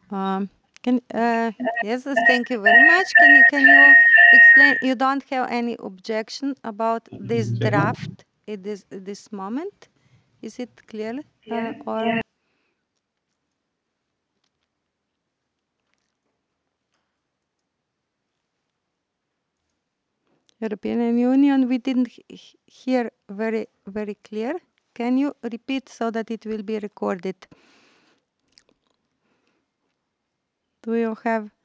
Um, can yes, thank you very much. Can you explain? You don't have any objection about this draft at this moment? Is it clear? Or European Union? We didn't hear very clear. Can you repeat so that it will be recorded? Do you have